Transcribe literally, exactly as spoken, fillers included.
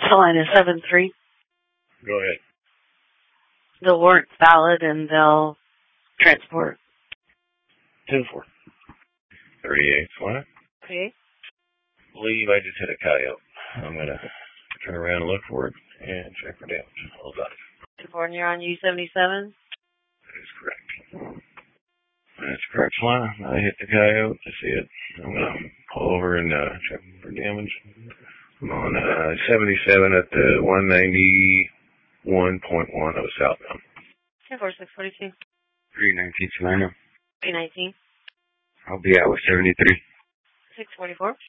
Carolina seven three. Go ahead. The warrant's valid and they'll transport. ten four. thirty-eight flat. Okay. Believe I just hit a coyote. I'm going to turn around and look for it and check for damage. Hold on. ten four, and you're on U seventy-seven? That is correct. That's correct, fly. I hit the coyote. I see it. I'm going to pull over and uh, check for damage. I'm on uh, seventy-seven at the one ninety-one point one of southbound. ten four, six forty-two. three nineteen, Salina. three nineteen. I'll be out with seventy-three. six forty-four.